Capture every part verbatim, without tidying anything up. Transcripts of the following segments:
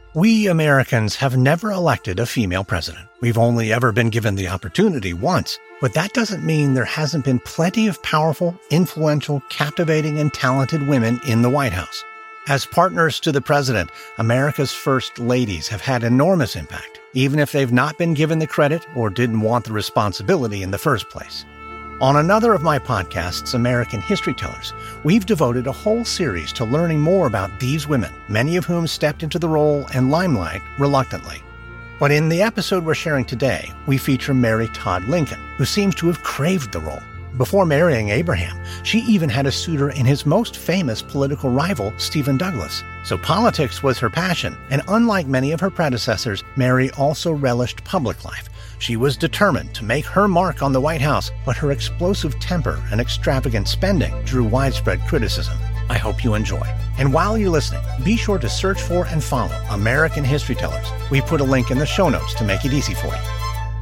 We Americans have never elected a female president. We've only ever been given the opportunity once, but that doesn't mean there hasn't been plenty of powerful, influential, captivating, and talented women in the White House. As partners to the president, America's first ladies have had enormous impact, even if they've not been given the credit or didn't want the responsibility in the first place. On another of my podcasts, American History Tellers, we've devoted a whole series to learning more about these women, many of whom stepped into the role and limelight reluctantly. But in the episode we're sharing today, we feature Mary Todd Lincoln, who seems to have craved the role. Before marrying Abraham, she even had a suitor in his most famous political rival, Stephen Douglas. So politics was her passion, and unlike many of her predecessors, Mary also relished public life. She was determined to make her mark on the White House, but her explosive temper and extravagant spending drew widespread criticism. I hope you enjoy. And while you're listening, be sure to search for and follow American History Tellers. We put a link in the show notes to make it easy for you.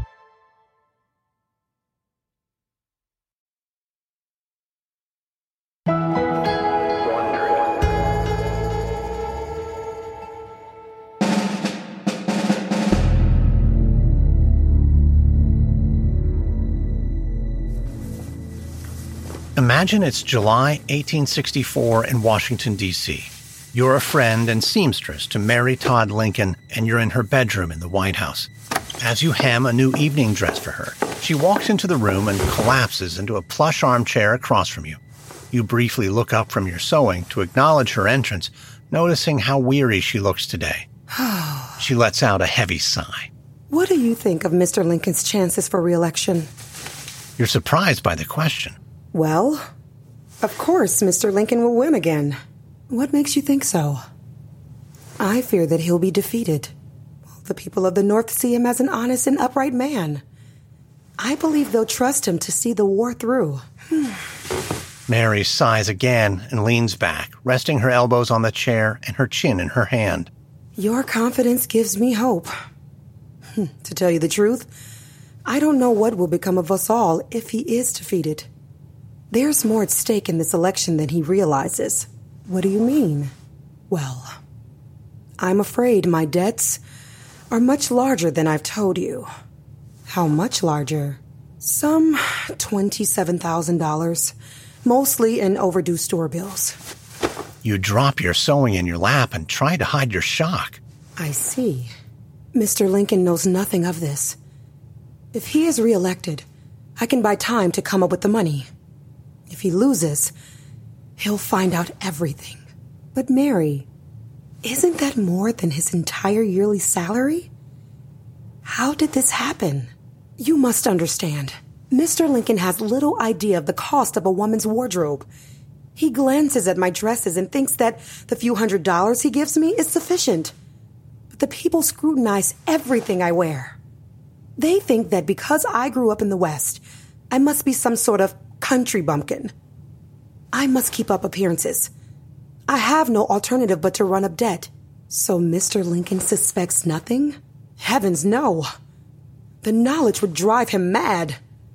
Imagine it's July eighteen sixty-four in Washington, D C You're a friend and seamstress to Mary Todd Lincoln, and you're in her bedroom in the White House. As you hem a new evening dress for her, she walks into the room and collapses into a plush armchair across from you. You briefly look up from your sewing to acknowledge her entrance, noticing how weary she looks today. She lets out a heavy sigh. What do you think of Mister Lincoln's chances for re-election? You're surprised by the question. Well, of course Mister Lincoln will win again. What makes you think so? I fear that he'll be defeated. The people of the North see him as an honest and upright man. I believe they'll trust him to see the war through. Mary sighs again and leans back, resting her elbows on the chair and her chin in her hand. Your confidence gives me hope. To tell you the truth, I don't know what will become of us all if he is defeated. There's more at stake in this election than he realizes. What do you mean? Well, I'm afraid my debts are much larger than I've told you. How much larger? Some twenty-seven thousand dollars, mostly in overdue store bills. You drop your sewing in your lap and try to hide your shock. I see. Mister Lincoln knows nothing of this. If he is reelected, I can buy time to come up with the money. If he loses, he'll find out everything. But Mary, isn't that more than his entire yearly salary? How did this happen? You must understand. Mister Lincoln has little idea of the cost of a woman's wardrobe. He glances at my dresses and thinks that the few hundred dollars he gives me is sufficient. But the people scrutinize everything I wear. They think that because I grew up in the West, I must be some sort of country bumpkin. I must keep up appearances. I have no alternative but to run up debt. So Mister Lincoln suspects nothing? Heavens, no. The knowledge would drive him mad.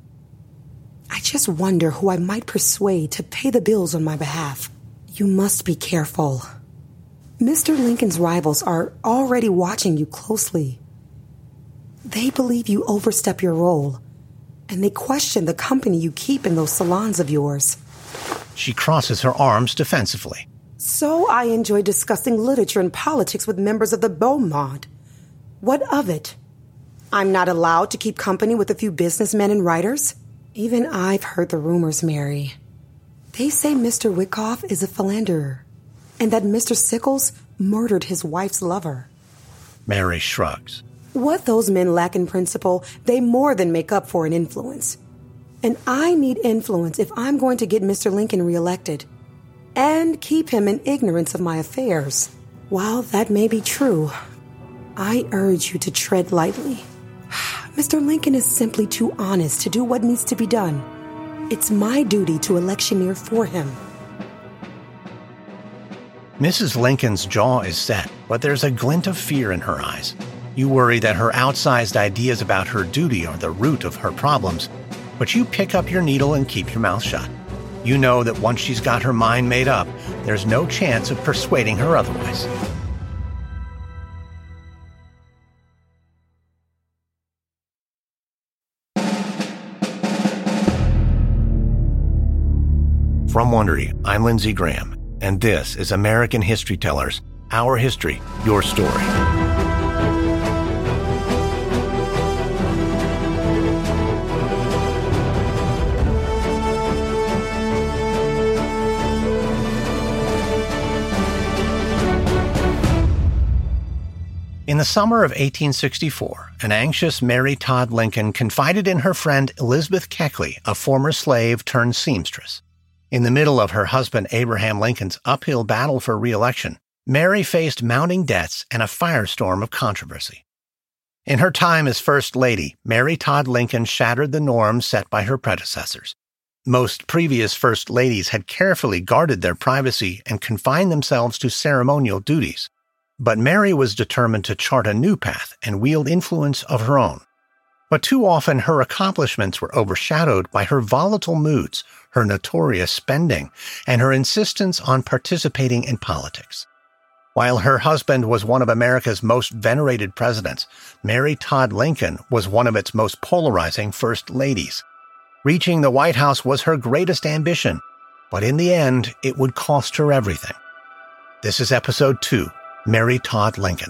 I just wonder who I might persuade to pay the bills on my behalf. You must be careful. Mister Lincoln's rivals are already watching you closely. They believe you overstep your role, and they question the company you keep in those salons of yours. She crosses her arms defensively. So I enjoy discussing literature and politics with members of the beau monde. What of it? I'm not allowed to keep company with a few businessmen and writers? Even I've heard the rumors, Mary. They say Mister Wyckoff is a philanderer, and that Mister Sickles murdered his wife's lover. Mary shrugs. What those men lack in principle, they more than make up for in influence. And I need influence if I'm going to get Mister Lincoln reelected and keep him in ignorance of my affairs. While that may be true, I urge you to tread lightly. Mister Lincoln is simply too honest to do what needs to be done. It's my duty to electioneer for him. Missus Lincoln's jaw is set, but there's a glint of fear in her eyes. You worry that her outsized ideas about her duty are the root of her problems, but you pick up your needle and keep your mouth shut. You know that once she's got her mind made up, there's no chance of persuading her otherwise. From Wondery, I'm Lindsey Graham, and this is American History Tellers, Our History, Your Story. In the summer of eighteen sixty-four, an anxious Mary Todd Lincoln confided in her friend Elizabeth Keckley, a former slave turned seamstress. In the middle of her husband Abraham Lincoln's uphill battle for re-election, Mary faced mounting debts and a firestorm of controversy. In her time as First Lady, Mary Todd Lincoln shattered the norms set by her predecessors. Most previous First Ladies had carefully guarded their privacy and confined themselves to ceremonial duties. But Mary was determined to chart a new path and wield influence of her own. But too often her accomplishments were overshadowed by her volatile moods, her notorious spending, and her insistence on participating in politics. While her husband was one of America's most venerated presidents, Mary Todd Lincoln was one of its most polarizing first ladies. Reaching the White House was her greatest ambition, but in the end, it would cost her everything. This is episode two, Mary Todd Lincoln.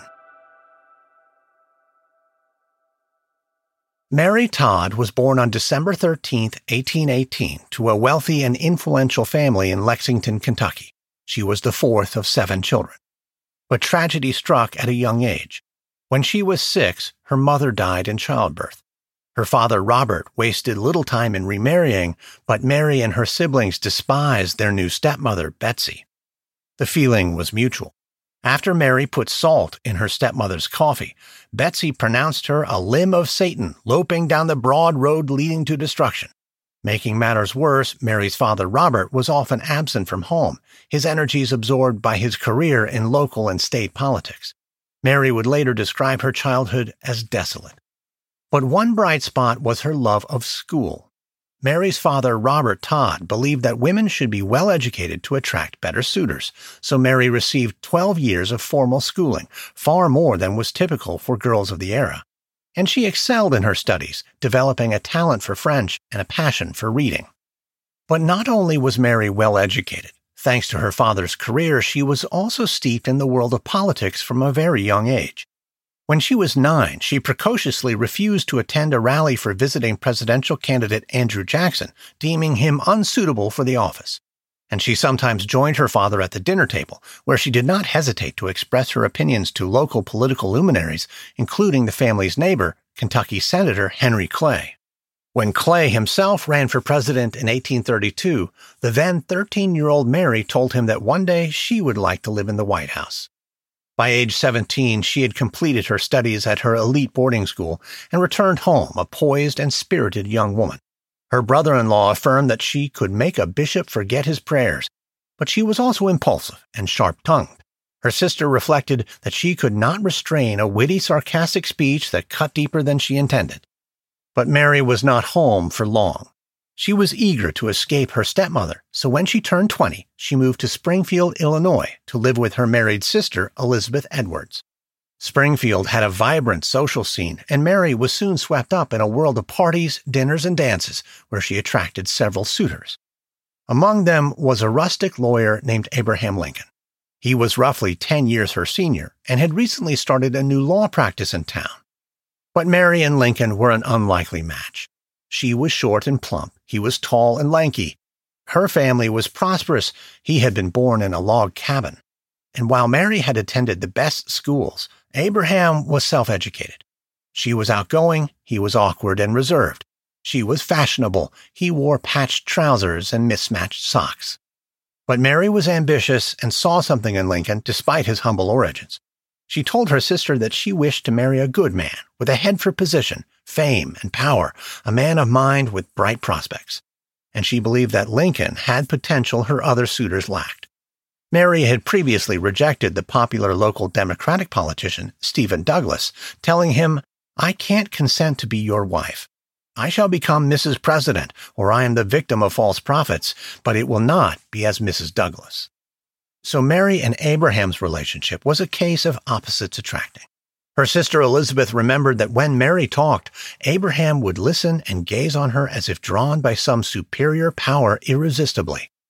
Mary Todd was born on December thirteenth, eighteen eighteen, to a wealthy and influential family in Lexington, Kentucky. She was the fourth of seven children. But tragedy struck at a young age. When she was six, her mother died in childbirth. Her father, Robert, wasted little time in remarrying, but Mary and her siblings despised their new stepmother, Betsy. The feeling was mutual. After Mary put salt in her stepmother's coffee, Betsy pronounced her a limb of Satan loping down the broad road leading to destruction. Making matters worse, Mary's father, Robert, was often absent from home, his energies absorbed by his career in local and state politics. Mary would later describe her childhood as desolate. But one bright spot was her love of school. Mary's father, Robert Todd, believed that women should be well educated to attract better suitors, so Mary received twelve years of formal schooling, far more than was typical for girls of the era. And she excelled in her studies, developing a talent for French and a passion for reading. But not only was Mary well educated. Thanks to her father's career, she was also steeped in the world of politics from a very young age. When she was nine, she precociously refused to attend a rally for visiting presidential candidate Andrew Jackson, deeming him unsuitable for the office. And she sometimes joined her father at the dinner table, where she did not hesitate to express her opinions to local political luminaries, including the family's neighbor, Kentucky Senator Henry Clay. When Clay himself ran for president in eighteen thirty-two, the then thirteen-year-old Mary told him that one day she would like to live in the White House. By age seventeen, she had completed her studies at her elite boarding school and returned home a poised and spirited young woman. Her brother-in-law affirmed that she could make a bishop forget his prayers, but she was also impulsive and sharp-tongued. Her sister reflected that she could not restrain a witty, sarcastic speech that cut deeper than she intended. But Mary was not home for long. She was eager to escape her stepmother, so when she turned twenty, she moved to Springfield, Illinois, to live with her married sister, Elizabeth Edwards. Springfield had a vibrant social scene, and Mary was soon swept up in a world of parties, dinners, and dances, where she attracted several suitors. Among them was a rustic lawyer named Abraham Lincoln. He was roughly ten years her senior, and had recently started a new law practice in town. But Mary and Lincoln were an unlikely match. She was short and plump. He was tall and lanky. Her family was prosperous. He had been born in a log cabin. And while Mary had attended the best schools, Abraham was self-educated. She was outgoing. He was awkward and reserved. She was fashionable. He wore patched trousers and mismatched socks. But Mary was ambitious and saw something in Lincoln despite his humble origins. She told her sister that she wished to marry a good man with a head for position, fame, and power, a man of mind with bright prospects. And she believed that Lincoln had potential her other suitors lacked. Mary had previously rejected the popular local Democratic politician, Stephen Douglas, telling him, "I can't consent to be your wife. I shall become Missus President, or I am the victim of false prophets, but it will not be as Missus Douglas." So Mary and Abraham's relationship was a case of opposites attracting. Her sister Elizabeth remembered that when Mary talked, Abraham would listen and gaze on her as if drawn by some superior power irresistibly.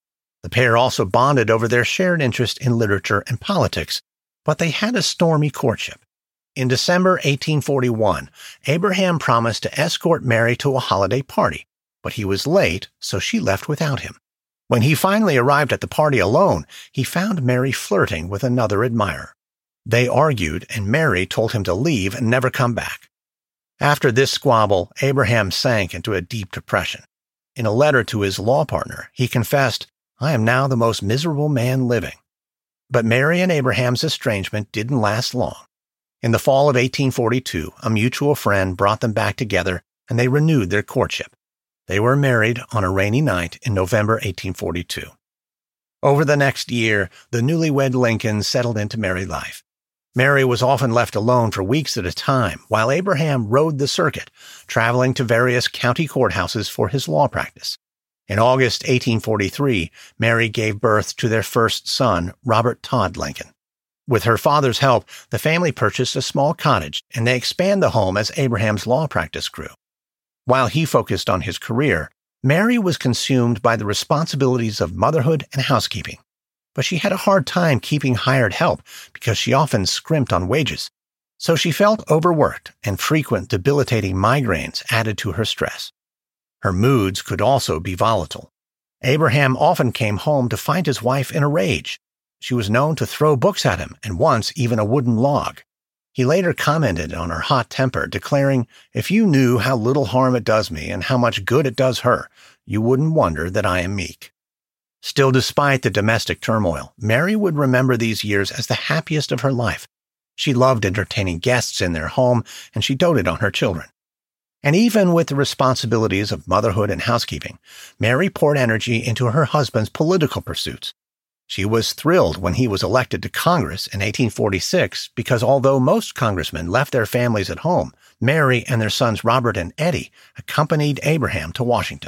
The pair also bonded over their shared interest in literature and politics, but they had a stormy courtship. In December eighteen forty-one, Abraham promised to escort Mary to a holiday party, but he was late, so she left without him. When he finally arrived at the party alone, he found Mary flirting with another admirer. They argued, and Mary told him to leave and never come back. After this squabble, Abraham sank into a deep depression. In a letter to his law partner, he confessed, "I am now the most miserable man living." But Mary and Abraham's estrangement didn't last long. In the fall of eighteen forty-two, a mutual friend brought them back together, and they renewed their courtship. They were married on a rainy night in November eighteen forty-two. Over the next year, the newlywed Lincolns settled into married life. Mary was often left alone for weeks at a time, while Abraham rode the circuit, traveling to various county courthouses for his law practice. In August eighteen forty-three, Mary gave birth to their first son, Robert Todd Lincoln. With her father's help, the family purchased a small cottage, and they expanded the home as Abraham's law practice grew. While he focused on his career, Mary was consumed by the responsibilities of motherhood and housekeeping. But she had a hard time keeping hired help because she often scrimped on wages. So she felt overworked, and frequent debilitating migraines added to her stress. Her moods could also be volatile. Abraham often came home to find his wife in a rage. She was known to throw books at him, and once even a wooden log. He later commented on her hot temper, declaring, "If you knew how little harm it does me and how much good it does her, you wouldn't wonder that I am meek." Still, despite the domestic turmoil, Mary would remember these years as the happiest of her life. She loved entertaining guests in their home, and she doted on her children. And even with the responsibilities of motherhood and housekeeping, Mary poured energy into her husband's political pursuits. She was thrilled when he was elected to Congress in eighteen forty-six because although most congressmen left their families at home, Mary and their sons Robert and Eddie accompanied Abraham to Washington.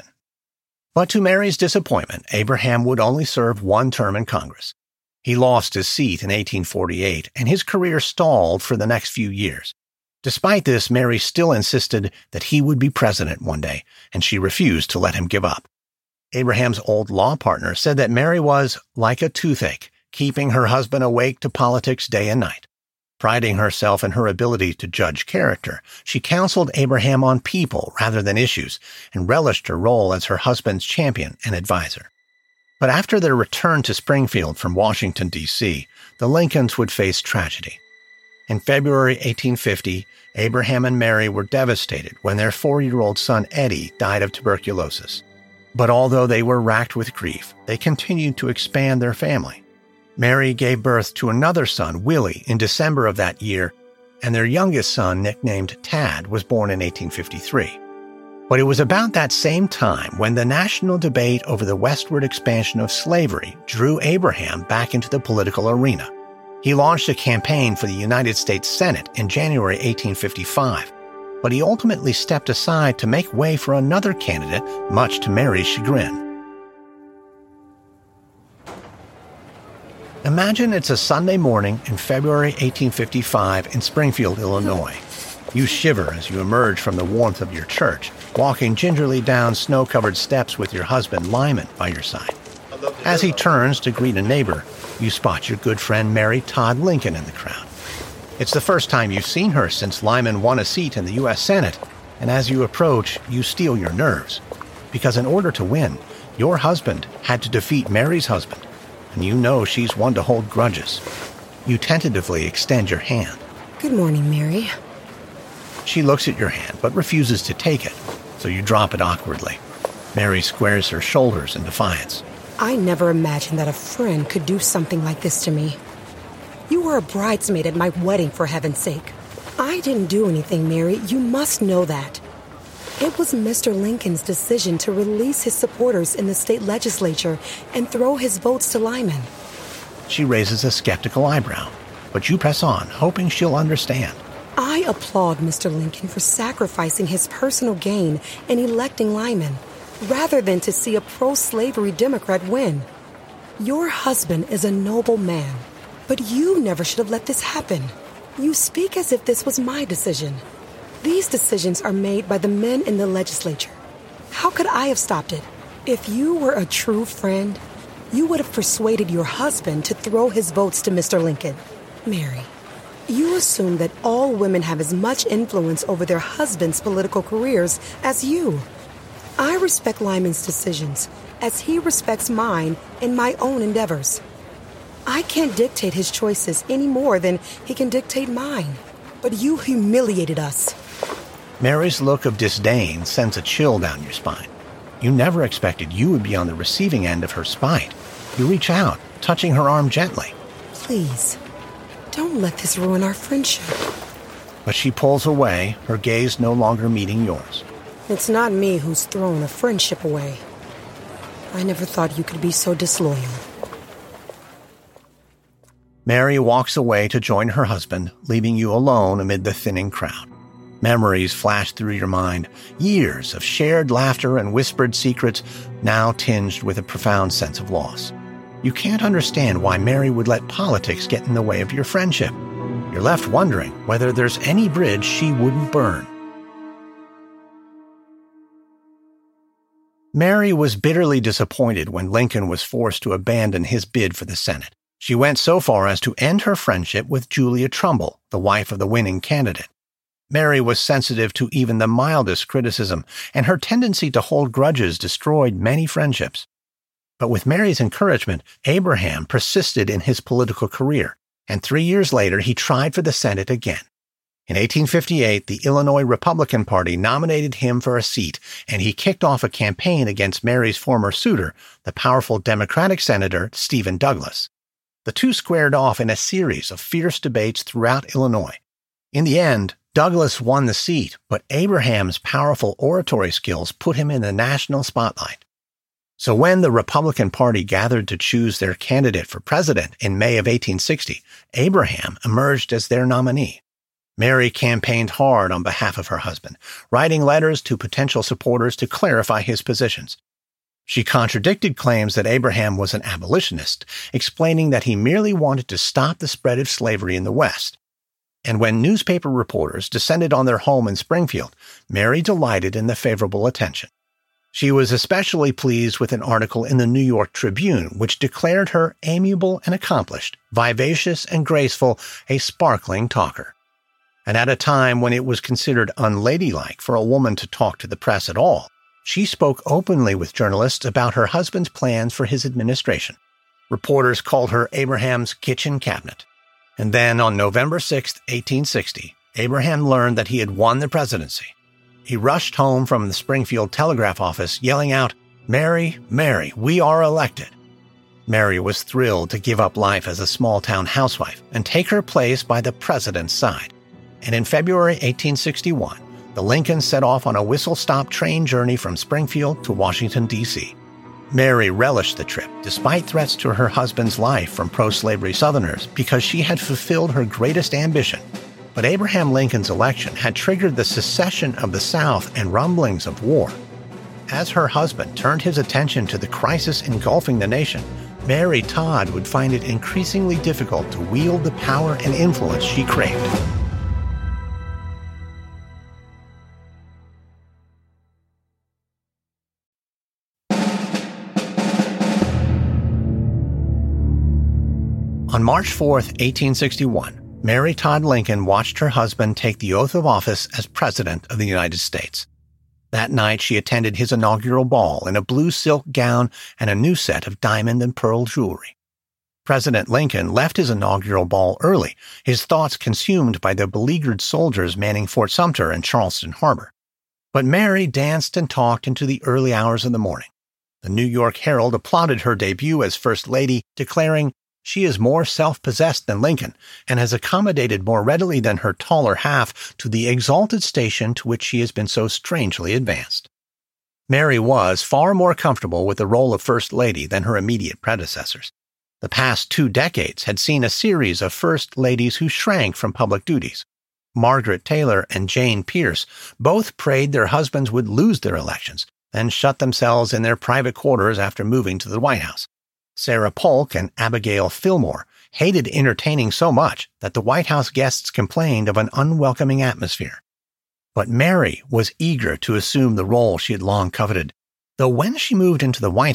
But to Mary's disappointment, Abraham would only serve one term in Congress. He lost his seat in eighteen forty-eight, and his career stalled for the next few years. Despite this, Mary still insisted that he would be president one day, and she refused to let him give up. Abraham's old law partner said that Mary was like a toothache, keeping her husband awake to politics day and night. Priding herself in her ability to judge character, she counseled Abraham on people rather than issues, and relished her role as her husband's champion and advisor. But after their return to Springfield from Washington, D C, the Lincolns would face tragedy. In February eighteen fifty, Abraham and Mary were devastated when their four-year-old son Eddie died of tuberculosis. But although they were racked with grief, they continued to expand their family. Mary gave birth to another son, Willie, in December of that year, and their youngest son, nicknamed Tad, was born in eighteen fifty-three. But it was about that same time when the national debate over the westward expansion of slavery drew Abraham back into the political arena. He launched a campaign for the United States Senate in January eighteen fifty-five, but he ultimately stepped aside to make way for another candidate, much to Mary's chagrin. Imagine it's a Sunday morning in February eighteen fifty-five in Springfield, Illinois. You shiver as you emerge from the warmth of your church, walking gingerly down snow-covered steps with your husband Lyman by your side. As he turns to greet a neighbor, you spot your good friend Mary Todd Lincoln in the crowd. It's the first time you've seen her since Lyman won a seat in the U S Senate, and as you approach, you steel your nerves. Because in order to win, your husband had to defeat Mary's husband, and you know she's one to hold grudges. You tentatively extend your hand. Good morning, Mary. She looks at your hand, but refuses to take it, so you drop it awkwardly. Mary squares her shoulders in defiance. I never imagined that a friend could do something like this to me. You were a bridesmaid at my wedding, for heaven's sake. I didn't do anything, Mary. You must know that. It was Mister Lincoln's decision to release his supporters in the state legislature and throw his votes to Lyman. She raises a skeptical eyebrow, but you press on, hoping she'll understand. I applaud Mister Lincoln for sacrificing his personal gain and electing Lyman, rather than to see a pro-slavery Democrat win. Your husband is a noble man, but you never should have let this happen. You speak as if this was my decision. These decisions are made by the men in the legislature. How could I have stopped it? If you were a true friend, you would have persuaded your husband to throw his votes to Mister Lincoln. Mary, you assume that all women have as much influence over their husbands' political careers as you. I respect Lyman's decisions, as he respects mine in my own endeavors. I can't dictate his choices any more than he can dictate mine. But you humiliated us. Mary's look of disdain sends a chill down your spine. You never expected you would be on the receiving end of her spite. You reach out, touching her arm gently. Please, don't let this ruin our friendship. But she pulls away, her gaze no longer meeting yours. It's not me who's thrown a friendship away. I never thought you could be so disloyal. Mary walks away to join her husband, leaving you alone amid the thinning crowd. Memories flash through your mind, years of shared laughter and whispered secrets, now tinged with a profound sense of loss. You can't understand why Mary would let politics get in the way of your friendship. You're left wondering whether there's any bridge she wouldn't burn. Mary was bitterly disappointed when Lincoln was forced to abandon his bid for the Senate. She went so far as to end her friendship with Julia Trumbull, the wife of the winning candidate. Mary was sensitive to even the mildest criticism, and her tendency to hold grudges destroyed many friendships. But with Mary's encouragement, Abraham persisted in his political career, and three years later he tried for the Senate again. In eighteen fifty-eight, the Illinois Republican Party nominated him for a seat, and he kicked off a campaign against Mary's former suitor, the powerful Democratic Senator Stephen Douglas. The two squared off in a series of fierce debates throughout Illinois. In the end, Douglas won the seat, but Abraham's powerful oratory skills put him in the national spotlight. So when the Republican Party gathered to choose their candidate for president in May of eighteen sixty, Abraham emerged as their nominee. Mary campaigned hard on behalf of her husband, writing letters to potential supporters to clarify his positions. She contradicted claims that Abraham was an abolitionist, explaining that he merely wanted to stop the spread of slavery in the West. And when newspaper reporters descended on their home in Springfield, Mary delighted in the favorable attention. She was especially pleased with an article in the New York Tribune, which declared her amiable and accomplished, vivacious and graceful, a sparkling talker. And at a time when it was considered unladylike for a woman to talk to the press at all, she spoke openly with journalists about her husband's plans for his administration. Reporters called her Abraham's kitchen cabinet. And then on November sixth, eighteen sixty, Abraham learned that he had won the presidency. He rushed home from the Springfield telegraph office yelling out, "Mary, Mary, we are elected." Mary was thrilled to give up life as a small-town housewife and take her place by the president's side. And in February eighteen sixty-one, the Lincolns set off on a whistle-stop train journey from Springfield to Washington, D C Mary relished the trip, despite threats to her husband's life from pro-slavery Southerners, because she had fulfilled her greatest ambition. But Abraham Lincoln's election had triggered the secession of the South and rumblings of war. As her husband turned his attention to the crisis engulfing the nation, Mary Todd would find it increasingly difficult to wield the power and influence she craved. On March fourth, eighteen sixty-one, Mary Todd Lincoln watched her husband take the oath of office as President of the United States. That night, she attended his inaugural ball in a blue silk gown and a new set of diamond and pearl jewelry. President Lincoln left his inaugural ball early, his thoughts consumed by the beleaguered soldiers manning Fort Sumter and Charleston Harbor. But Mary danced and talked into the early hours of the morning. The New York Herald applauded her debut as First Lady, declaring, "She is more self-possessed than Lincoln, and has accommodated more readily than her taller half to the exalted station to which she has been so strangely advanced." Mary was far more comfortable with the role of First Lady than her immediate predecessors. The past two decades had seen a series of First Ladies who shrank from public duties. Margaret Taylor and Jane Pierce both prayed their husbands would lose their elections, then shut themselves in their private quarters after moving to the White House. Sarah Polk and Abigail Fillmore hated entertaining so much that the White House guests complained of an unwelcoming atmosphere. But Mary was eager to assume the role she had long coveted, though when she moved into the White House,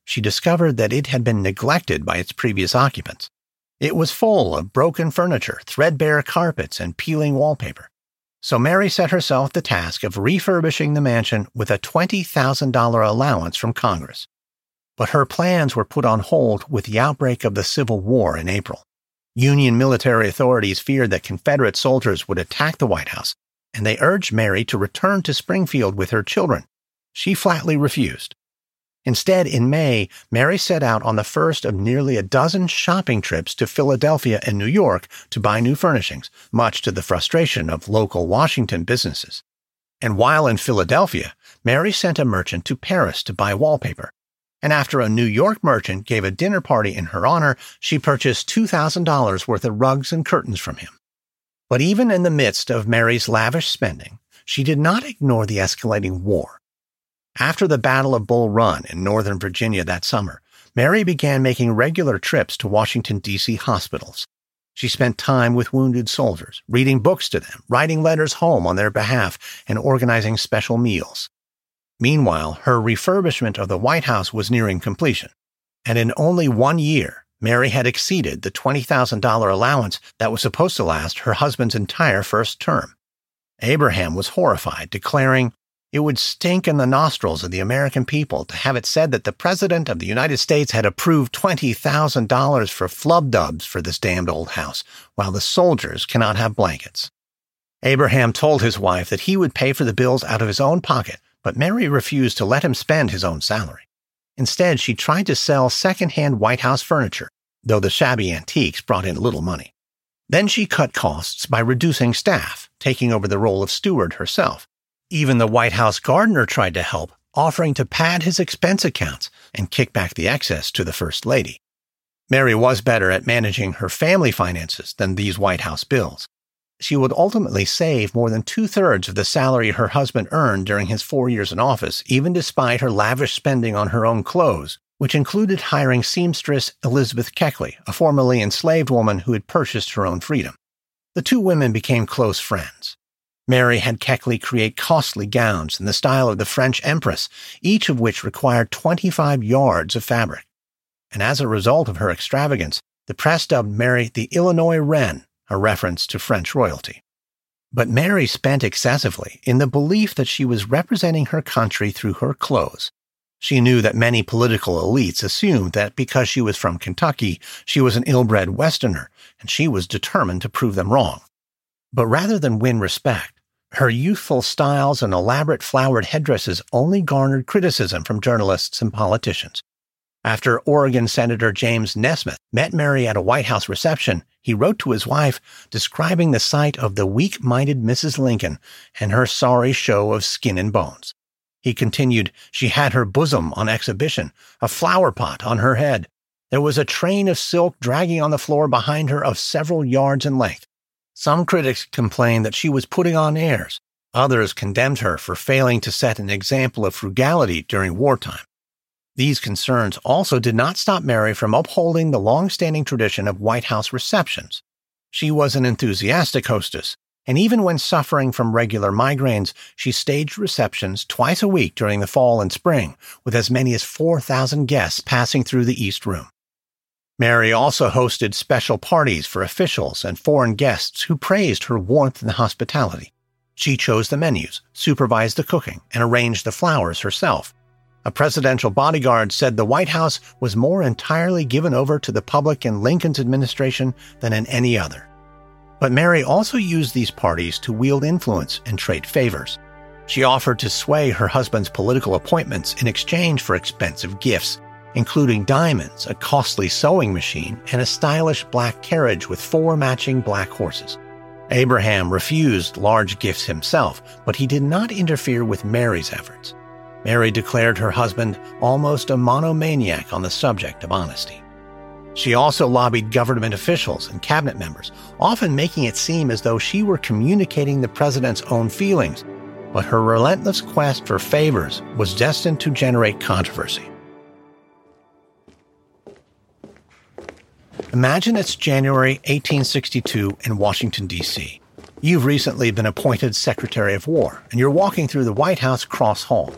she discovered that it had been neglected by its previous occupants. It was full of broken furniture, threadbare carpets, and peeling wallpaper. So Mary set herself the task of refurbishing the mansion with a twenty thousand dollars allowance from Congress. But her plans were put on hold with the outbreak of the Civil War in April. Union military authorities feared that Confederate soldiers would attack the White House, and they urged Mary to return to Springfield with her children. She flatly refused. Instead, in May, Mary set out on the first of nearly a dozen shopping trips to Philadelphia and New York to buy new furnishings, much to the frustration of local Washington businesses. And while in Philadelphia, Mary sent a merchant to Paris to buy wallpaper. And after a New York merchant gave a dinner party in her honor, she purchased two thousand dollars worth of rugs and curtains from him. But even in the midst of Mary's lavish spending, she did not ignore the escalating war. After the Battle of Bull Run in Northern Virginia that summer, Mary began making regular trips to Washington, D C hospitals. She spent time with wounded soldiers, reading books to them, writing letters home on their behalf, and organizing special meals. Meanwhile, her refurbishment of the White House was nearing completion, and in only one year, Mary had exceeded the twenty thousand dollars allowance that was supposed to last her husband's entire first term. Abraham was horrified, declaring, "It would stink in the nostrils of the American people to have it said that the President of the United States had approved twenty thousand dollars for flub-dubs for this damned old house, while the soldiers cannot have blankets." Abraham told his wife that he would pay for the bills out of his own pocket, but Mary refused to let him spend his own salary. Instead, she tried to sell second-hand White House furniture, though the shabby antiques brought in little money. Then she cut costs by reducing staff, taking over the role of steward herself. Even the White House gardener tried to help, offering to pad his expense accounts and kick back the excess to the First Lady. Mary was better at managing her family finances than these White House bills. She would ultimately save more than two-thirds of the salary her husband earned during his four years in office, even despite her lavish spending on her own clothes, which included hiring seamstress Elizabeth Keckley, a formerly enslaved woman who had purchased her own freedom. The two women became close friends. Mary had Keckley create costly gowns in the style of the French Empress, each of which required twenty-five yards of fabric. And as a result of her extravagance, the press dubbed Mary the Illinois Wren, a reference to French royalty. But Mary spent excessively in the belief that she was representing her country through her clothes. She knew that many political elites assumed that because she was from Kentucky, she was an ill-bred Westerner, and she was determined to prove them wrong. But rather than win respect, her youthful styles and elaborate flowered headdresses only garnered criticism from journalists and politicians. After Oregon Senator James Nesmith met Mary at a White House reception, he wrote to his wife describing the sight of the weak-minded Missus Lincoln and her sorry show of skin and bones. He continued, "She had her bosom on exhibition, a flower pot on her head. There was a train of silk dragging on the floor behind her of several yards in length. Some critics complained that she was putting on airs. Others condemned her for failing to set an example of frugality during wartime. These concerns also did not stop Mary from upholding the long-standing tradition of White House receptions. She was an enthusiastic hostess, and even when suffering from regular migraines, she staged receptions twice a week during the fall and spring, with as many as four thousand guests passing through the East Room. Mary also hosted special parties for officials and foreign guests who praised her warmth and hospitality. She chose the menus, supervised the cooking, and arranged the flowers herself. A presidential bodyguard said the White House was more entirely given over to the public in Lincoln's administration than in any other. But Mary also used these parties to wield influence and trade favors. She offered to sway her husband's political appointments in exchange for expensive gifts, including diamonds, a costly sewing machine, and a stylish black carriage with four matching black horses. Abraham refused large gifts himself, but he did not interfere with Mary's efforts. Mary declared her husband almost a monomaniac on the subject of honesty. She also lobbied government officials and cabinet members, often making it seem as though she were communicating the president's own feelings, but her relentless quest for favors was destined to generate controversy. Imagine it's January eighteen sixty-two in Washington, D C You've recently been appointed Secretary of War, and you're walking through the White House Cross Hall.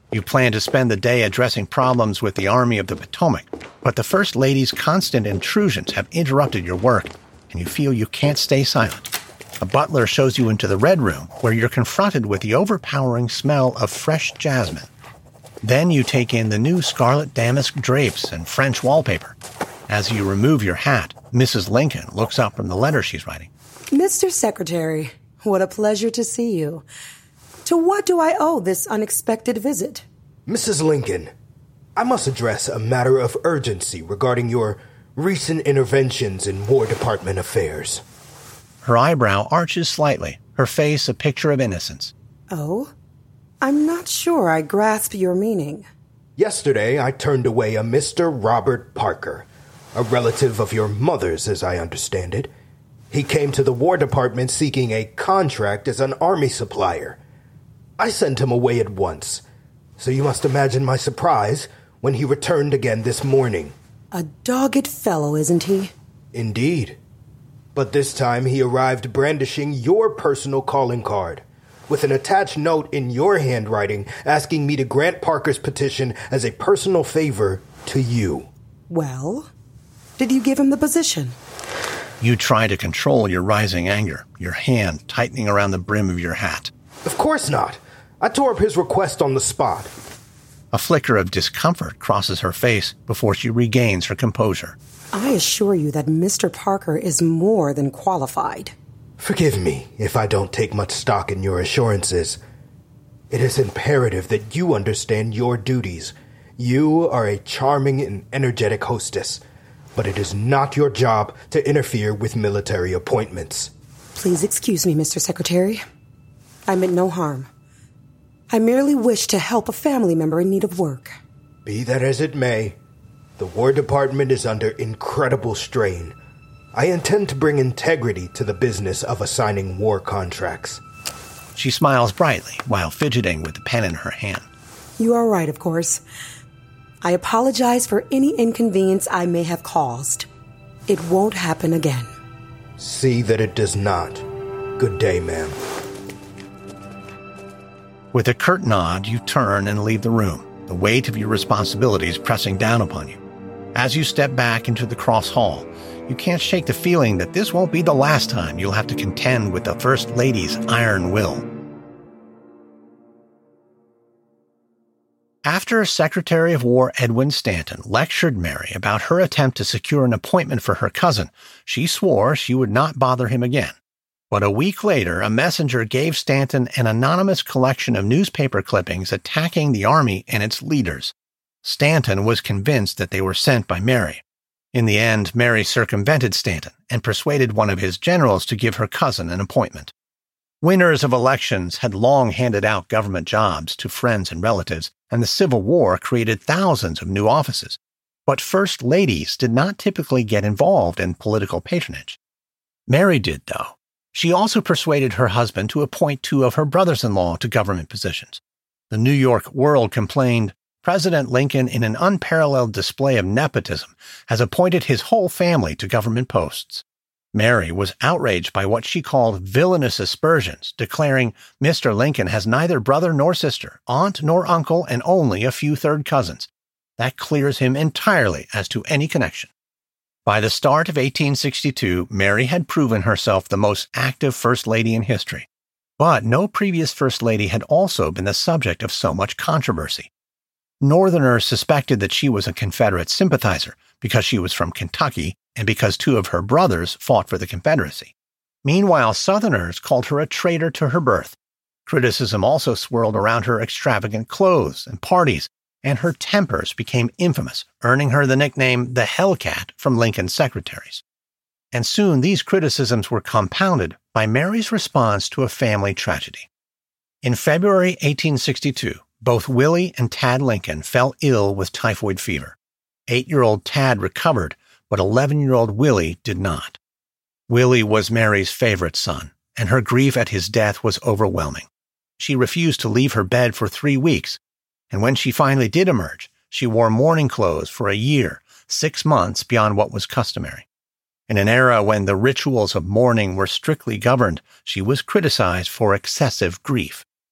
You plan to spend the day addressing problems with the Army of the Potomac, but the First Lady's constant intrusions have interrupted your work, and you feel you can't stay silent. A butler shows you into the Red Room, where you're confronted with the overpowering smell of fresh jasmine. Then you take in the new scarlet damask drapes and French wallpaper. As you remove your hat, Missus Lincoln looks up from the letter she's writing. Mister Secretary, what a pleasure to see you. To what do I owe this unexpected visit? Missus Lincoln, I must address a matter of urgency regarding your recent interventions in War Department affairs. Her eyebrow arches slightly, her face a picture of innocence. Oh? I'm not sure I grasp your meaning. Yesterday, I turned away a Mister Robert Parker, a relative of your mother's, as I understand it. He came to the War Department seeking a contract as an army supplier. I sent him away at once, so you must imagine my surprise when he returned again this morning. A dogged fellow, isn't he? Indeed. But this time he arrived brandishing your personal calling card, with an attached note in your handwriting asking me to grant Parker's petition as a personal favor to you. Well, did you give him the position? You try to control your rising anger, your hand tightening around the brim of your hat. Of course not. I tore up his request on the spot. A flicker of discomfort crosses her face before she regains her composure. I assure you that Mister Parker is more than qualified. Forgive me if I don't take much stock in your assurances. It is imperative that you understand your duties. You are a charming and energetic hostess, but it is not your job to interfere with military appointments. Please excuse me, Mister Secretary. I meant no harm. I merely wish to help a family member in need of work. Be that as it may, the War Department is under incredible strain. I intend to bring integrity to the business of assigning war contracts. She smiles brightly while fidgeting with the pen in her hand. You are right, of course. I apologize for any inconvenience I may have caused. It won't happen again. See that it does not. Good day, ma'am. With a curt nod, you turn and leave the room, the weight of your responsibilities pressing down upon you. As you step back into the cross hall, you can't shake the feeling that this won't be the last time you'll have to contend with the First Lady's iron will. After Secretary of War Edwin Stanton lectured Mary about her attempt to secure an appointment for her cousin, she swore she would not bother him again. But a week later, a messenger gave Stanton an anonymous collection of newspaper clippings attacking the Army and its leaders. Stanton was convinced that they were sent by Mary. In the end, Mary circumvented Stanton and persuaded one of his generals to give her cousin an appointment. Winners of elections had long handed out government jobs to friends and relatives, and the Civil War created thousands of new offices. But first ladies did not typically get involved in political patronage. Mary did, though. She also persuaded her husband to appoint two of her brothers-in-law to government positions. The New York World complained, President Lincoln, in an unparalleled display of nepotism, has appointed his whole family to government posts. Mary was outraged by what she called villainous aspersions, declaring Mister Lincoln has neither brother nor sister, aunt nor uncle, and only a few third cousins. That clears him entirely as to any connection. By the start of eighteen sixty-two, Mary had proven herself the most active First Lady in history. But no previous First Lady had also been the subject of so much controversy. Northerners suspected that she was a Confederate sympathizer because she was from Kentucky and because two of her brothers fought for the Confederacy. Meanwhile, Southerners called her a traitor to her birth. Criticism also swirled around her extravagant clothes and parties, and her tempers became infamous, earning her the nickname the Hellcat from Lincoln's secretaries. And soon these criticisms were compounded by Mary's response to a family tragedy. In February eighteen sixty-two, both Willie and Tad Lincoln fell ill with typhoid fever. Eight-year-old Tad recovered, but eleven-year-old Willie did not. Willie was Mary's favorite son, and her grief at his death was overwhelming. She refused to leave her bed for three weeks, and when she finally did emerge, she wore mourning clothes for a year, six months beyond what was customary. In an era when the rituals of mourning were strictly governed, she was criticized for excessive grief.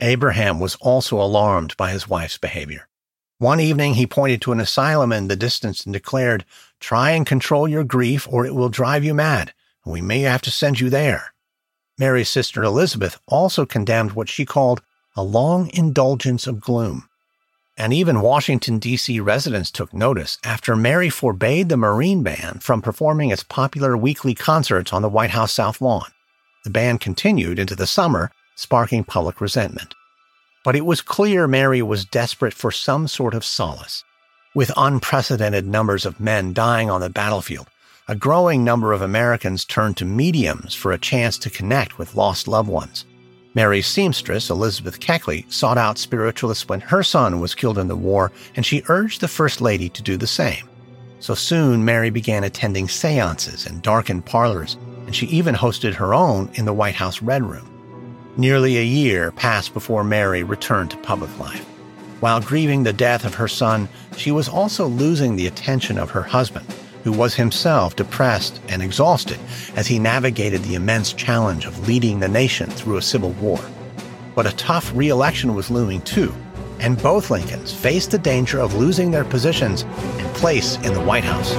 Abraham was also alarmed by his wife's behavior. One evening, he pointed to an asylum in the distance and declared, "Try and control your grief, or it will drive you mad, and we may have to send you there." Mary's sister Elizabeth also condemned what she called a long indulgence of gloom. And even Washington, D C residents took notice after Mary forbade the Marine Band from performing its popular weekly concerts on the White House South Lawn. The band continued into the summer, sparking public resentment. But it was clear Mary was desperate for some sort of solace. With unprecedented numbers of men dying on the battlefield, a growing number of Americans turned to mediums for a chance to connect with lost loved ones. Mary's seamstress, Elizabeth Keckley, sought out spiritualists when her son was killed in the war, and she urged the First Lady to do the same. So soon, Mary began attending seances in darkened parlors, and she even hosted her own in the White House Red Room. Nearly a year passed before Mary returned to public life. While grieving the death of her son, she was also losing the attention of her husband, who was himself depressed and exhausted as he navigated the immense challenge of leading the nation through a civil war. But a tough re-election was looming too, and both Lincolns faced the danger of losing their positions and place in the White House.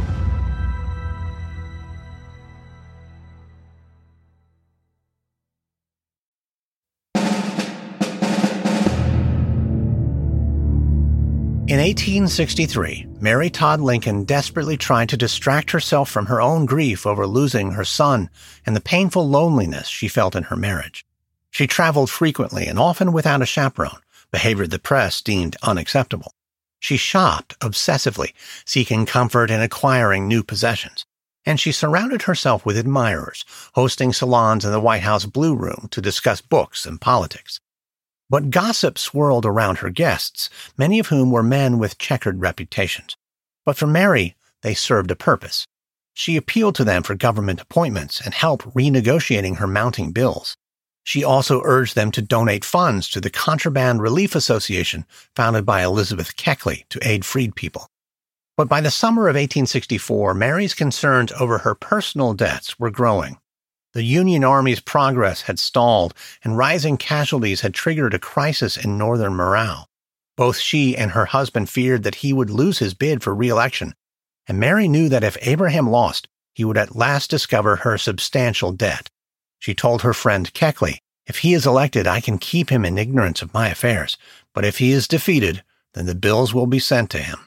In eighteen sixty-three, Mary Todd Lincoln desperately tried to distract herself from her own grief over losing her son and the painful loneliness she felt in her marriage. She traveled frequently and often without a chaperone, behavior the press deemed unacceptable. She shopped obsessively, seeking comfort and acquiring new possessions. And she surrounded herself with admirers, hosting salons in the White House Blue Room to discuss books and politics. But gossip swirled around her guests, many of whom were men with checkered reputations. But for Mary, they served a purpose. She appealed to them for government appointments and help renegotiating her mounting bills. She also urged them to donate funds to the Contraband Relief Association founded by Elizabeth Keckley to aid freed people. But by the summer of eighteen sixty-four, Mary's concerns over her personal debts were growing. The Union Army's progress had stalled, and rising casualties had triggered a crisis in Northern morale. Both she and her husband feared that he would lose his bid for re-election, and Mary knew that if Abraham lost, he would at last discover her substantial debt. She told her friend Keckley, "If he is elected, I can keep him in ignorance of my affairs, but if he is defeated, then the bills will be sent to him."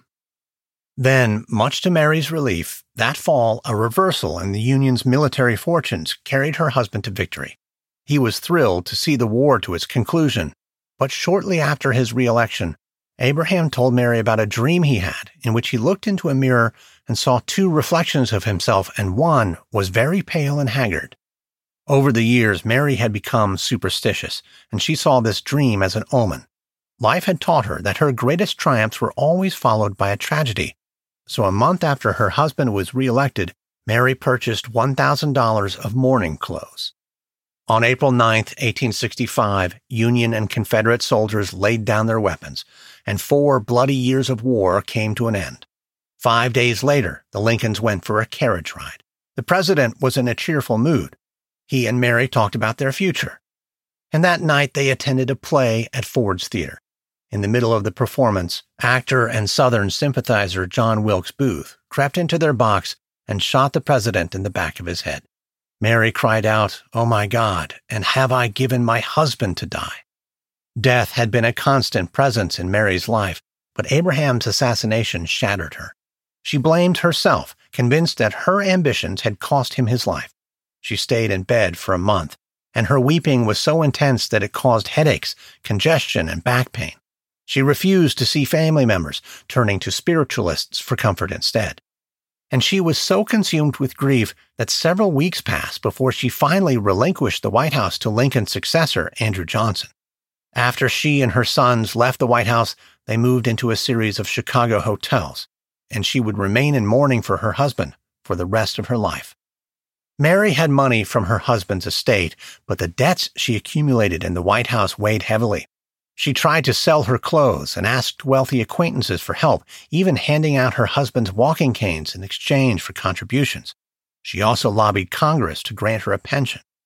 Then, much to Mary's relief, that fall, a reversal in the Union's military fortunes carried her husband to victory. He was thrilled to see the war to its conclusion, but shortly after his re-election, Abraham told Mary about a dream he had in which he looked into a mirror and saw two reflections of himself, and one was very pale and haggard. Over the years, Mary had become superstitious, and she saw this dream as an omen. Life had taught her that her greatest triumphs were always followed by a tragedy. So a month after her husband was re-elected, Mary purchased one thousand dollars of mourning clothes. On April ninth, eighteen sixty-five, Union and Confederate soldiers laid down their weapons, and four bloody years of war came to an end. Five days later, the Lincolns went for a carriage ride. The president was in a cheerful mood. He and Mary talked about their future. And that night they attended a play at Ford's Theater. In the middle of the performance, actor and Southern sympathizer John Wilkes Booth crept into their box and shot the president in the back of his head. Mary cried out, "Oh my God, and have I given my husband to die?" Death had been a constant presence in Mary's life, but Abraham's assassination shattered her. She blamed herself, convinced that her ambitions had cost him his life. She stayed in bed for a month, and her weeping was so intense that it caused headaches, congestion, and back pain. She refused to see family members, turning to spiritualists for comfort instead. And she was so consumed with grief that several weeks passed before she finally relinquished the White House to Lincoln's successor, Andrew Johnson. After she and her sons left the White House, they moved into a series of Chicago hotels, and she would remain in mourning for her husband for the rest of her life. Mary had money from her husband's estate, but the debts she accumulated in the White House weighed heavily. She tried to sell her clothes and asked wealthy acquaintances for help, even handing out her husband's walking canes in exchange for contributions. She also lobbied Congress to grant her a pension.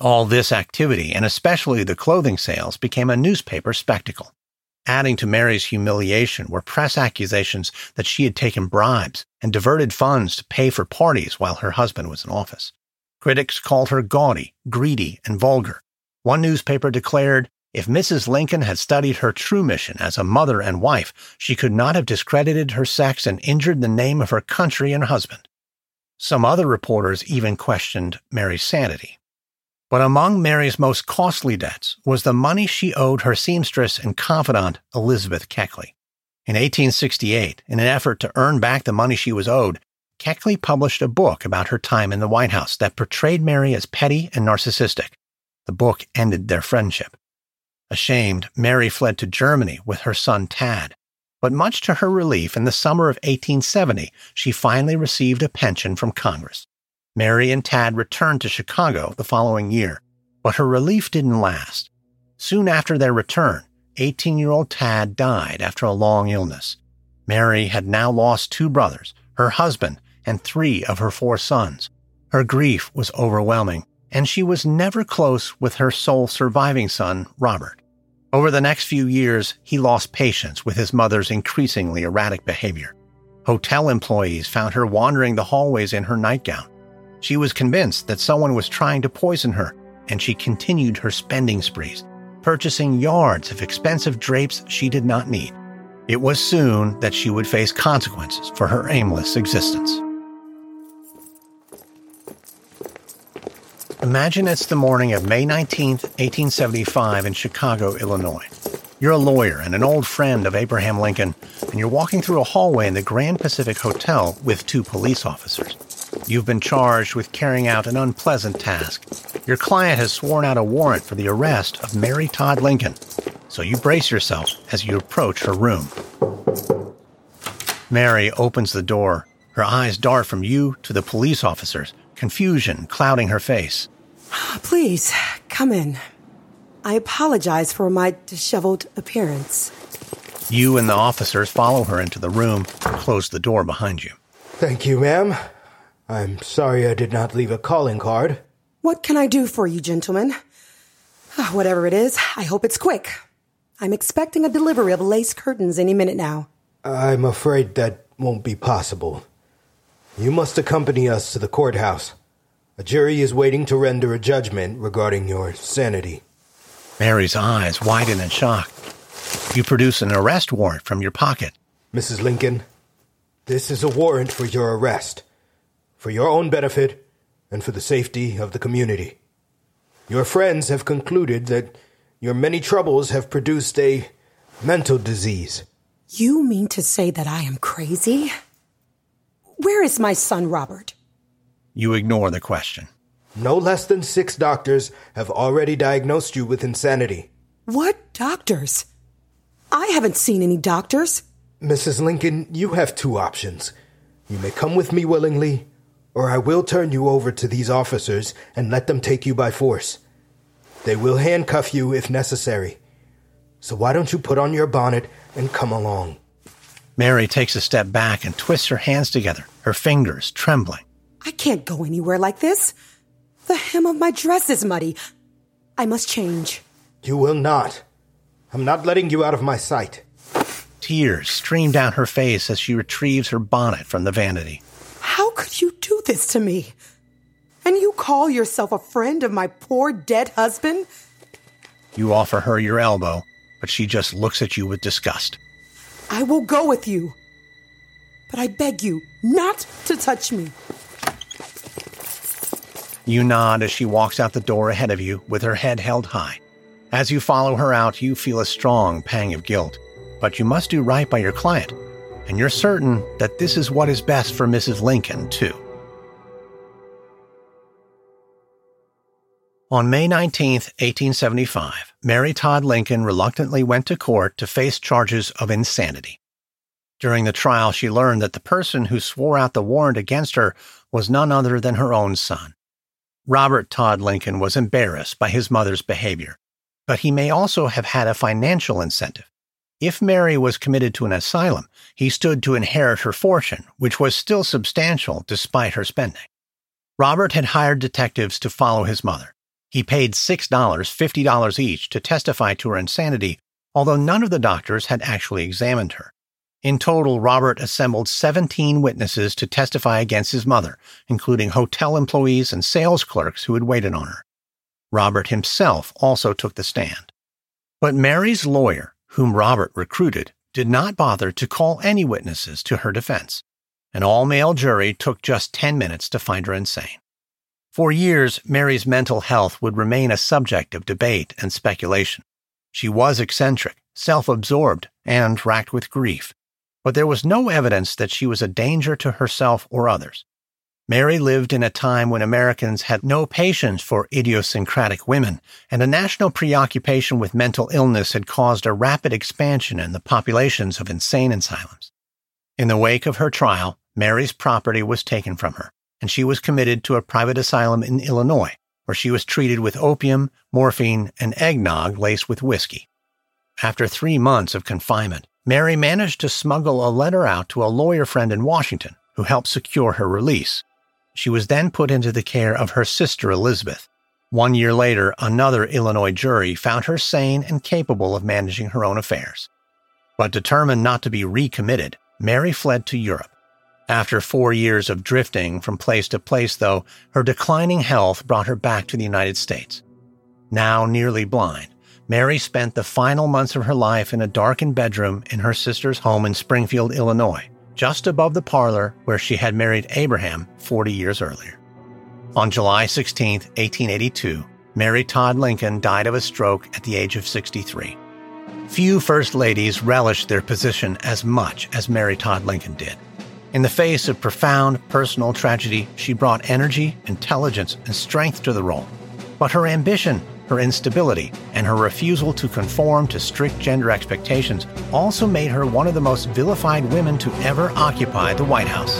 All this activity, and especially the clothing sales, became a newspaper spectacle. Adding to Mary's humiliation were press accusations that she had taken bribes and diverted funds to pay for parties while her husband was in office. Critics called her gaudy, greedy, and vulgar. One newspaper declared, if Missus Lincoln had studied her true mission as a mother and wife, she could not have discredited her sex and injured the name of her country and husband. Some other reporters even questioned Mary's sanity. But among Mary's most costly debts was the money she owed her seamstress and confidant, Elizabeth Keckley. In eighteen sixty-eight, in an effort to earn back the money she was owed, Keckley published a book about her time in the White House that portrayed Mary as petty and narcissistic. The book ended their friendship. Ashamed, Mary fled to Germany with her son Tad. But much to her relief, in the summer of eighteen seventy, she finally received a pension from Congress. Mary and Tad returned to Chicago the following year, but her relief didn't last. Soon after their return, eighteen-year-old Tad died after a long illness. Mary had now lost two brothers, her husband, and three of her four sons. Her grief was overwhelming, and she was never close with her sole surviving son, Robert. Over the next few years, he lost patience with his mother's increasingly erratic behavior. Hotel employees found her wandering the hallways in her nightgown. She was convinced that someone was trying to poison her, and she continued her spending sprees, purchasing yards of expensive drapes she did not need. It was soon that she would face consequences for her aimless existence. Imagine it's the morning of May nineteenth, eighteen seventy-five in Chicago, Illinois. You're a lawyer and an old friend of Abraham Lincoln, and you're walking through a hallway in the Grand Pacific Hotel with two police officers. You've been charged with carrying out an unpleasant task. Your client has sworn out a warrant for the arrest of Mary Todd Lincoln, so you brace yourself as you approach her room. Mary opens the door. Her eyes dart from you to the police officers, confusion clouding her face. Please, come in. I apologize for my disheveled appearance. You and the officers follow her into the room and close the door behind you. Thank you, ma'am. I'm sorry I did not leave a calling card. What can I do for you, gentlemen? Whatever it is, I hope it's quick. I'm expecting a delivery of lace curtains any minute now. I'm afraid that won't be possible. You must accompany us to the courthouse. A jury is waiting to render a judgment regarding your sanity. Mary's eyes widen in shock. You produce an arrest warrant from your pocket. Missus Lincoln, this is a warrant for your arrest, for your own benefit and for the safety of the community. Your friends have concluded that your many troubles have produced a mental disease. You mean to say that I am crazy? Where is my son, Robert? You ignore the question. No less than six doctors have already diagnosed you with insanity. What doctors? I haven't seen any doctors. Missus Lincoln, you have two options. You may come with me willingly, or I will turn you over to these officers and let them take you by force. They will handcuff you if necessary. So why don't you put on your bonnet and come along? Mary takes a step back and twists her hands together, her fingers trembling. I can't go anywhere like this. The hem of my dress is muddy. I must change. You will not. I'm not letting you out of my sight. Tears stream down her face as she retrieves her bonnet from the vanity. How could you do this to me? And you call yourself a friend of my poor dead husband? You offer her your elbow, but she just looks at you with disgust. I will go with you. But I beg you not to touch me. You nod as she walks out the door ahead of you with her head held high. As you follow her out, you feel a strong pang of guilt. But you must do right by your client, and you're certain that this is what is best for Missus Lincoln, too. On May nineteenth, eighteen seventy-five, Mary Todd Lincoln reluctantly went to court to face charges of insanity. During the trial, she learned that the person who swore out the warrant against her was none other than her own son. Robert Todd Lincoln was embarrassed by his mother's behavior, but he may also have had a financial incentive. If Mary was committed to an asylum, he stood to inherit her fortune, which was still substantial despite her spending. Robert had hired detectives to follow his mother. He paid six dollars, fifty dollars each to testify to her insanity, although none of the doctors had actually examined her. In total, Robert assembled seventeen witnesses to testify against his mother, including hotel employees and sales clerks who had waited on her. Robert himself also took the stand. But Mary's lawyer, whom Robert recruited, did not bother to call any witnesses to her defense. An all-male jury took just ten minutes to find her insane. For years, Mary's mental health would remain a subject of debate and speculation. She was eccentric, self-absorbed, and racked with grief, but there was no evidence that she was a danger to herself or others. Mary lived in a time when Americans had no patience for idiosyncratic women, and a national preoccupation with mental illness had caused a rapid expansion in the populations of insane asylums. In the wake of her trial, Mary's property was taken from her, and she was committed to a private asylum in Illinois, where she was treated with opium, morphine, and eggnog laced with whiskey. After three months of confinement, Mary managed to smuggle a letter out to a lawyer friend in Washington who helped secure her release. She was then put into the care of her sister Elizabeth. One year later, another Illinois jury found her sane and capable of managing her own affairs. But determined not to be recommitted, Mary fled to Europe. After four years of drifting from place to place, though, her declining health brought her back to the United States. Now nearly blind, Mary spent the final months of her life in a darkened bedroom in her sister's home in Springfield, Illinois, just above the parlor where she had married Abraham forty years earlier. On July sixteenth, eighteen eighty-two, Mary Todd Lincoln died of a stroke at the age of sixty-three. Few First Ladies relished their position as much as Mary Todd Lincoln did. In the face of profound personal tragedy, she brought energy, intelligence, and strength to the role. But her ambition, her instability, and her refusal to conform to strict gender expectations also made her one of the most vilified women to ever occupy the White House.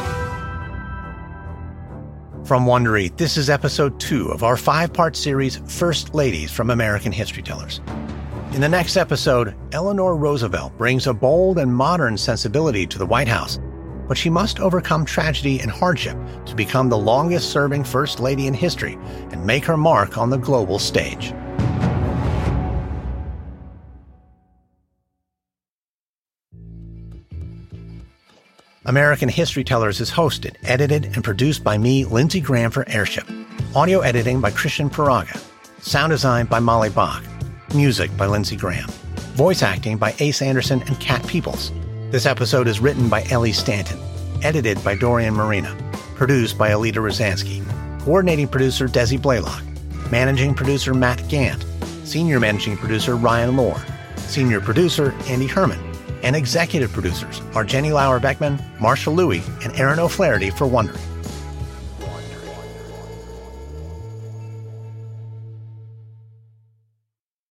From Wondery, this is episode two of our five-part series, First Ladies from American History Tellers. In the next episode, Eleanor Roosevelt brings a bold and modern sensibility to the White House, but she must overcome tragedy and hardship to become the longest-serving First Lady in history and make her mark on the global stage. American History Tellers is hosted, edited, and produced by me, Lindsey Graham, for Airship. Audio editing by Christian Paraga. Sound design by Molly Bach. Music by Lindsey Graham. Voice acting by Ace Anderson and Kat Peoples. This episode is written by Ellie Stanton. Edited by Dorian Marina. Produced by Alita Rozansky. Coordinating producer Desi Blaylock. Managing producer Matt Gant. Senior managing producer Ryan Lohr. Senior producer Andy Herman. And executive producers are Jenny Lauer-Beckman, Marshall Louie, and Aaron O'Flaherty for Wondery.